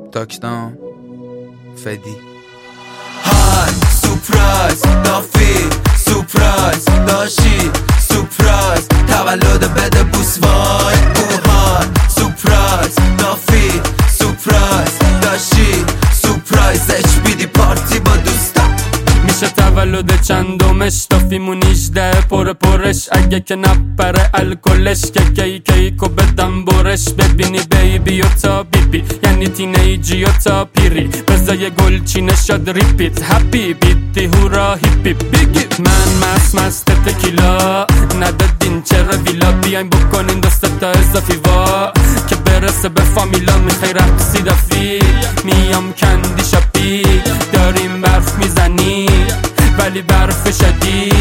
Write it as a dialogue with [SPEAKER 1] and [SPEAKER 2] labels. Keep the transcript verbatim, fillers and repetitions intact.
[SPEAKER 1] تاکدام فدی
[SPEAKER 2] های سورپرایز دافی سورپرایز داشی سورپرایز تولد بده بوس وای اوهای سورپرایز دافی سورپرایز داشی سورپرایز اچ بی دی پارتی با دوستا
[SPEAKER 3] میشه تولد چندمش دافیمون ایجده پر پرش اگه که نپره الکلش که کی کیکو بدم برش ببینی بیبی و تا بیبی یعنی تینیجی و تا پیری بزای گلچینه شد ریپیت هپی بیتی هورا هیپی بیگی من مست مست تکیلا ندادین چرا ویلا بیاین بکنین دسته تا اضافی وا که برسه به فامیلا میخوای رقصی دافی میام کندی شپی داریم برف میزنی ولی برف شدید